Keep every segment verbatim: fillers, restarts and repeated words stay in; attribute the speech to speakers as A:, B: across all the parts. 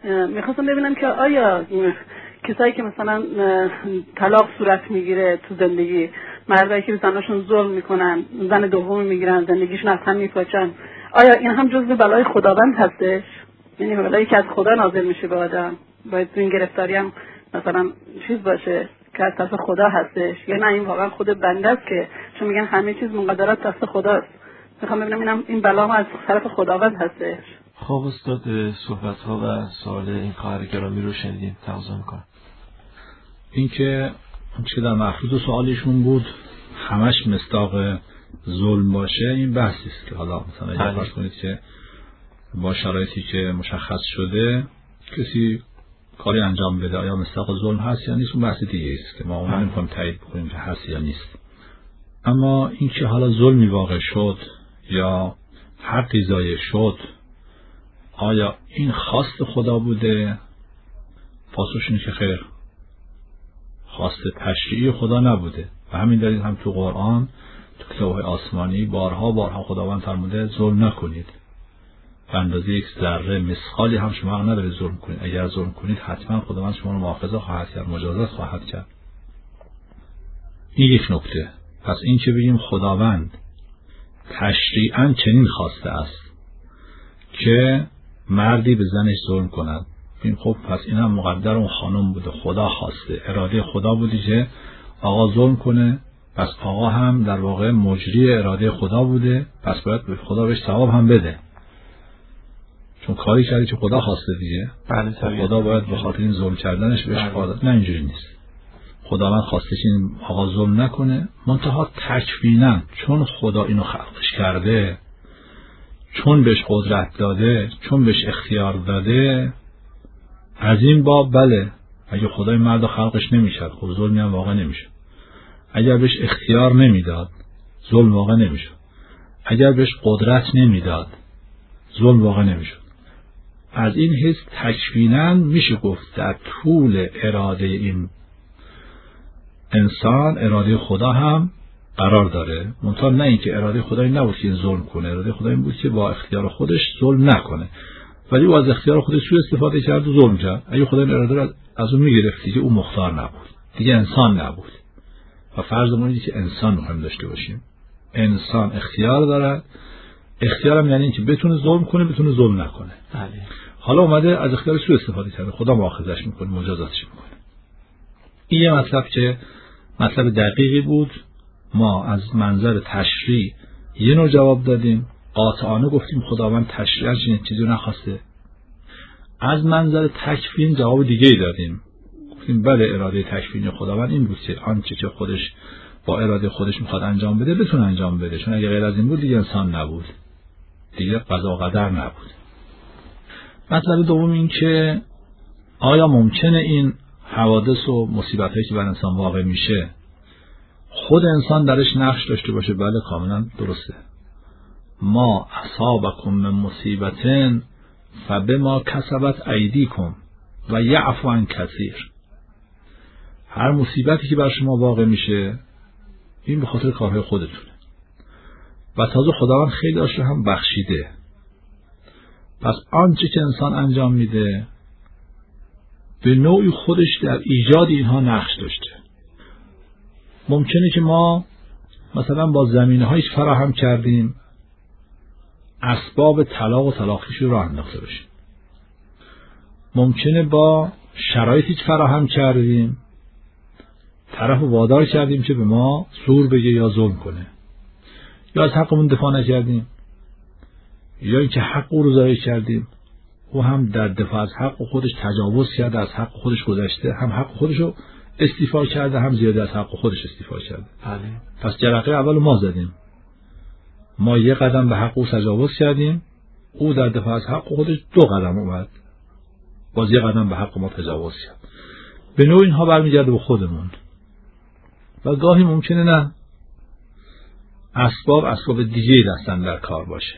A: میخواستم ببینم که آیا کسایی که مثلا طلاق صورت میگیره تو زندگی، مردایی که زناشون ظلم میکنن، زن دومی میگیرن، زندگیشون از هم میپاچن، آیا این هم جزء بلای خداوند هستش؟ یعنی بلایی که از خدا نازل میشه به آدم، باید تو این گرفتاری هم مثلا چیز باشه که از طرف خدا هستش، یا نه این واقعا خود بنده است که چون میگن همه چیز مقدرات دست خداست؟ میخوام ببینم اینم این بلا از طرف خداوند هستش.
B: خب استاد، صحبت ها و سوال این خواهر گرامی رو شنیدیم، تقاضا میکنم.
C: این که چه در مفروض سوالشون بود همش مصداق ظلم باشه، این بحثی است که حالا مثلا اگه فرض کنید که با شرایطی که مشخص شده کسی کاری انجام بده آیا مصداق ظلم هست یا نیست، اون بحث دیگه است که ما اون نمی‌خوایم تایید بکنیم که هست یا نیست. اما این که حالا ظلمی واقع شد یا حقی ضایع شد، آیا این خواست خدا بوده؟ پاسخش اینه که خیر، خواست تشریعی خدا نبوده. و همین دلیل هم تو قرآن تو کتاب‌های آسمانی بارها بارها خداوند فرموده ظلم نکنید. به اندازه یک ذره مثقالی هم شما نداره ظلم کنید. اگر ظلم کنید حتما خداوند شما رو مؤاخذه خواهد کرد، مجازات خواهد کرد. این یک نکته. پس این که بگیم خداوند تشریعاً چنین خواسته است که مردی به زنش ظلم کند، این خب پس این هم مقدر اون خانم بوده، خدا خواسته، اراده خدا بودی که آقا ظلم کنه، پس آقا هم در واقع مجری اراده خدا بوده، پس باید به خدا بهش ثواب هم بده، چون کاری کردی که خدا خواسته دیگه.
B: بله،
C: خدا باید به خاطر این ظلم کردنش بهش پاداش. نه اینجوری نیست. خداوند خواسته که این آقا ظلم نکنه، منتها تکویناً چون خدا اینو خلقش کرده، چون بهش قدرت داده، چون بهش اختیار داده، از این باب بله، اگه خدای مرد خلقش نمیشد خب ظلمی هم واقع نمیشه. اگر بهش اختیار نمیداد ظلم واقع نمیشه. اگر بهش قدرت نمیداد ظلم واقع نمیشه. از این حیث تکویناً میشه گفت در طول اراده این انسان اراده خدا هم قرار داره، منتها نه اینکه اراده خدایی نبود که این ظلم کنه، اراده خدایی بود که با اختیار خودش ظلم نکنه، ولی او از اختیار خودش سوء استفاده کرد و ظلم کرد. اگه خدای اراده را از اون میگرفت دیگه اون مختار نبود، دیگه انسان نبود. و فرضمون اینه که انسان مهم داشته باشیم. انسان اختیار دارد، اختیارم یعنی اینکه بتونه ظلم کنه، بتونه ظلم نکنه.
B: بله.
C: حالا اومده از اختیار سوء استفاده کرده، خدا مؤاخذش میکنه، مجازاتش میکنه. این یه مطلب که مطلب دقیقی بود. ما از منظر تشریع یه نوع جواب دادیم، قاطعانه گفتیم خداوند تشریعاً چنین چیزی رو نخواسته. از منظر تکوین جواب دیگه ای دادیم، گفتیم بله اراده تکوینی خداوند این بود که آنچه که خودش با اراده خودش میخواد انجام بده بتونه انجام بده، چون اگه غیر از این بود دیگه انسان نبود، دیگه قضا و قدر نبود. مطلب دوم این که آیا ممکنه این حوادث و مصیبتایی که بر انسان واقع میشه خود انسان درش نقش داشته باشه؟ بله کاملا درسته. ما اصابکم من مصیبتن فبما کسبت ایدیکم و یعفو عن کثیر. هر مصیبتی که بر شما واقع میشه این به خاطر کارهای خودتونه و تازه خداوند خیلی هاش هم بخشیده. پس آنچه که انسان انجام میده به نوعی خودش در ایجاد اینها نقش داشته. ممکنه که ما مثلا با زمینه هایی فراهم کردیم اسباب طلاق و طلاقیش رو راه انداخته باشیم. ممکنه با شرایطی فراهم کردیم طرف وادار کردیم که به ما زور بگه یا ظلم کنه، یا از حقمون دفاع نکردیم، یا اینکه حق او رو ضایع کردیم، او هم در دفاع از حق خودش تجاوز کرده، از حق خودش گذشته، هم حق خودش رو استیفا کرده، هم زیاده از حق خودش استیفا کرده.
B: بله.
C: پس جرقه اول ما زدیم، ما یه قدم به حق او تجاوز کردیم، او در دفاع از حق خودش دو قدم اومد، باز یه قدم به حق ما تجاوز کرد. به نوع اینها برمیگرده به خودمون. و گاهی ممکنه نه اسباب اسباب دیگه دستن در کار باشه.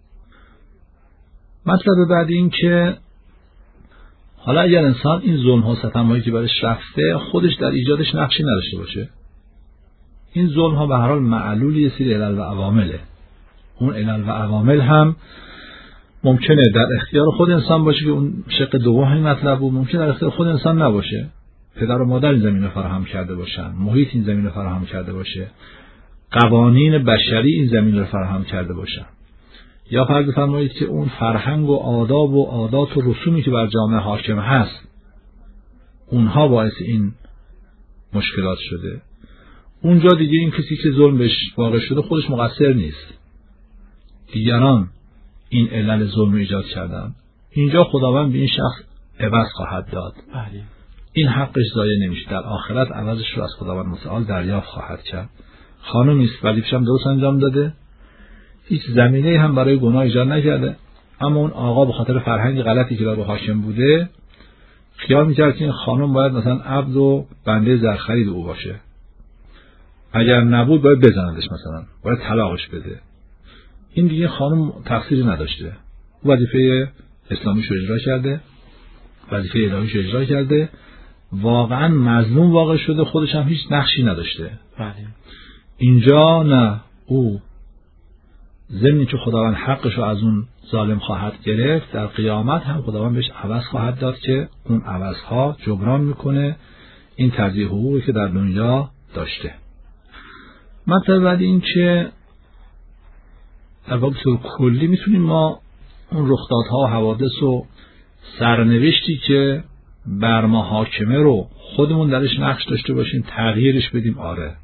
C: مطلب بعد این که حالا اگر انسان این ظلم ها ستم هایی که برش رفته خودش در ایجادش نقشی نداشته باشه، این ظلم ها به هر حال معلول یه سری علل و عوامله. اون علل و عوامل هم ممکنه در اختیار خود انسان باشه که اون شق دوم همین مطلب بود، ممکنه در اختیار خود انسان نباشه. پدر و مادر این زمین رو فراهم کرده باشن، محیط این زمین رو فراهم کرده باشه، قوانین بشری این زمین رو فراهم کرده باشن، یا فرض فرمایید که اون فرهنگ و آداب و عادات و رسومی که بر جامعه حاکم هست اونها باعث این مشکلات شده. اونجا دیگه این کسی که ظلم بهش واقع شده خودش مقصر نیست، دیگران این علل ظلم رو ایجاد کردن. اینجا خداوند به این شخص عوض خواهد داد.
B: بله.
C: این حقش ضایع نمیشه، در آخرت عوضش رو از خداوند متعال دریافت خواهد کرد. خانمی است وظیفه‌ش هم درست انجام داده، هیچ زمینه‌ای هم برای گناه ایجاد نکرده، اما اون آقا به خاطر فرهنگ غلطی که بر حاکم بوده خیال می‌کرد که این خانم باید مثلا عبد و بنده زرخرید او باشه، اگر نبود باید بزندش، مثلا باید طلاقش بده. این دیگه خانم تقصیری نداشته، وظیفه اسلامیش رو اجرا کرده، وظیفه الهیش رو اجرا کرده، واقعا مظلوم واقع شده، خودش هم هیچ نقشی نداشته.
B: بله.
C: اینجا نه، او ضمن که خداوند حقش رو از اون ظالم خواهد گرفت، در قیامت هم خداوند بهش عوض خواهد داد که اون عوضها جبران میکنه این تضییع حقوقی که در دنیا داشته. مطلب بعد این که در واقع طور کلی میتونیم ما اون رخدادها و حوادث و سرنوشتی که بر ما حاکمه رو خودمون درش نقش داشته باشیم، تغییرش بدیم. آره،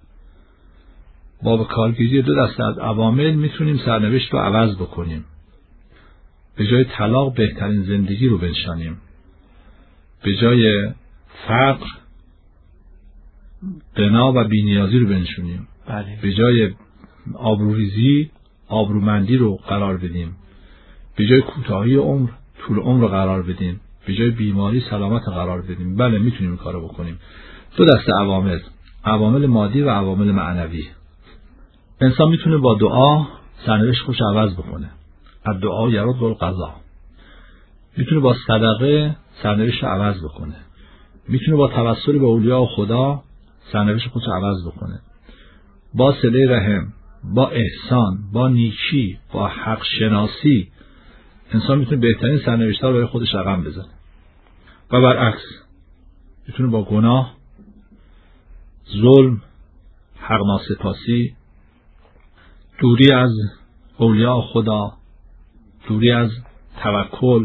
C: با به کارگیری دو دسته از عوامل میتونیم سرنوشت رو عوض بکنیم. به جای طلاق بهترین زندگی رو بنشانیم، به جای فقر غنا و بی‌نیازی رو بنشونیم،
B: بله.
C: به جای آبروریزی آبرومندی رو قرار بدیم، به جای کوتاهی عمر طول عمر رو قرار بدیم، به جای بیماری سلامت قرار بدیم. بله، میتونیم این کارو بکنیم. دو دسته عوامل، عوامل مادی و عوامل معنوی. انسان میتونه با دعا سرنوشت خودش عوض بکنه، از دعا یرد القضا. میتونه با صدقه سرنوشت رو عوض بکنه، میتونه با توسل به اولیاء و خدا سرنوشت خودش رو عوض بکنه، با صله رحم، با احسان، با نیکی، با حق شناسی انسان میتونه بهترین سرنوشت‌ها رو برای خودش رقم بزنه. و برعکس میتونه با گناه، ظلم، حق ناسپاسی، دوری از اولیاء خدا، دوری از توکل،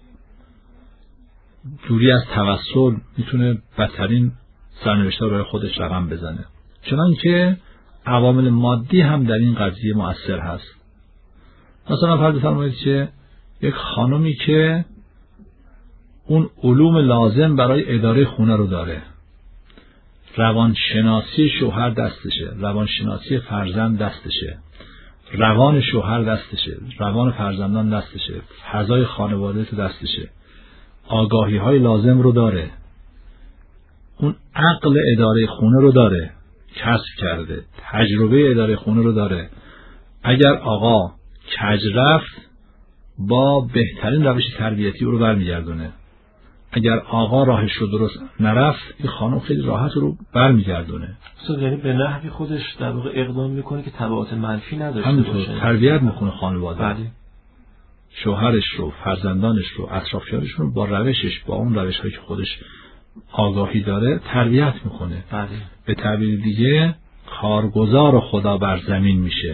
C: دوری از توسل میتونه بدترین سرنوشت‌ها رو برای خودش رقم بزنه. چنانکه عوامل مادی هم در این قضیه مؤثر هست. مثلا فرض فرمایید که یک خانمی که اون علوم لازم برای اداره خونه رو داره، روانشناسی شوهر دستشه، روانشناسی فرزند دستشه، روان شوهر دستشه، روان فرزندان دستشه، فضای خانواده تو دستشه، آگاهی های لازم رو داره، اون عقل اداره خونه رو داره، کسب کرده، تجربه اداره خونه رو داره. اگر آقا کج رفت با بهترین روش تربیتی او رو برمیگردونه، اگر آقا راهش رو درست نرفت این خانم خیلی راحت رو برمیگردونه.
B: یعنی به نحوی خودش در واقع اقدام میکنه که تبعات منفی نداشته
C: همینطور
B: باشه،
C: تربیت میکنه خانواده.
B: بله.
C: شوهرش رو، فرزندانش رو، اطرافیانش رو با روشش، با اون روش هایی که خودش آگاهی داره تربیت میکنه.
B: بله.
C: به تعبیر دیگه کارگزار خدا بر زمین میشه.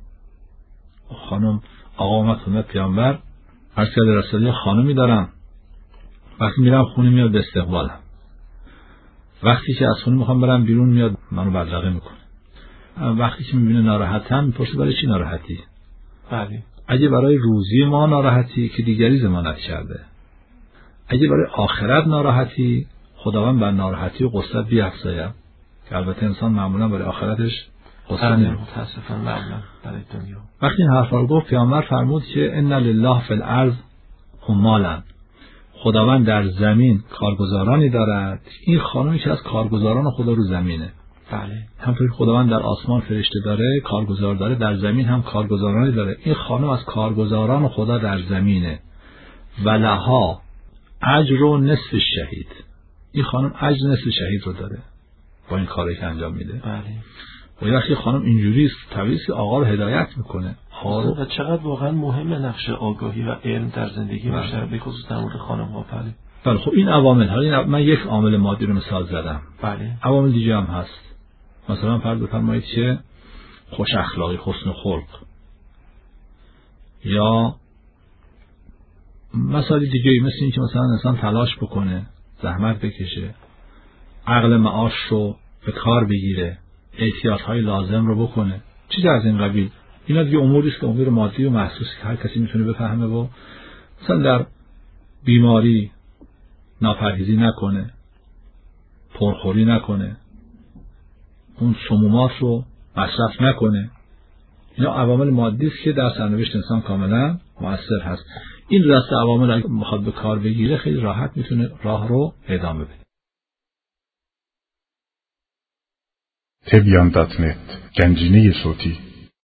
C: خانم آقا اومد خدمت پیامبر، عرض کرده رسولی خانمی دارم، وقتی میرم خونه میاد به استقبالم، وقتی که از خونه میخوام برم بیرون میاد منو بدرقه میکنه، وقتی که میبینه ناراحتم میپرسه برای چی ناراحتی؟
B: بله.
C: اگه برای روزی ما ناراحتی که دیگری ضمانت کرده، اگه برای آخرت ناراحتی خداوند بر ناراحتی و غصت بیفزاید، که البته انسان معمولا برای آخرتش غصه نمیکنه،
B: متاسفانه معمولا برای دنیا.
C: وقتی این حرفا رو گفت پیامبر فرمود که ان لله فی الارض عمالا، خداوند در زمین کارگزارانی دارد. این خانمی که از کارگزاران خدا رو زمینه.
B: بله.
C: همونطوری خداوند در آسمان فرشته داره، کارگزار داره، در زمین هم کارگزارانی داره. این خانم از کارگزاران خدا در زمینه. ولها اجر و نصف شهید، این خانم اجر نصف شهید رو داره با این کاری که انجام میده.
B: بله.
C: و وقتی خانم اینجوری است طبیعی است که آقا رو هدایت میکنه.
B: و چقدر واقعا مهمه نقش آگاهی و علم در زندگی مشترک، به خصوص در مورد خانم ها. بله
C: بله خب این عوامل ها، این من یک عامل مادی رو مثال زدم.
B: بله
C: عوامل دیگه هم هست. مثلا فرض بفرمایید که خوش اخلاقی، حسن خلق، یا مسائل دیگه مثل این که مثلا انسان تلاش بکنه، زحمت بکشه، عقل معاش رو به کار بگیره، احتیاطهای لازم رو بکنه، چیزی از این قبیل. اینا دیگه اموری است که امور مادی و محسوسی که هر کسی میتونه بفهمه و مثلا در بیماری ناپرهیزی نکنه، پرخوری نکنه، اون سمومات رو مصرف نکنه. اینا عوامل مادی است که در سرنوشت انسان کاملا مؤثر هست. این دسته عوامل اگه بخواد به کار بگیره خیلی راحت میتونه راه رو ادامه بده.
D: تبیان دات نت، گنجینه صوتی.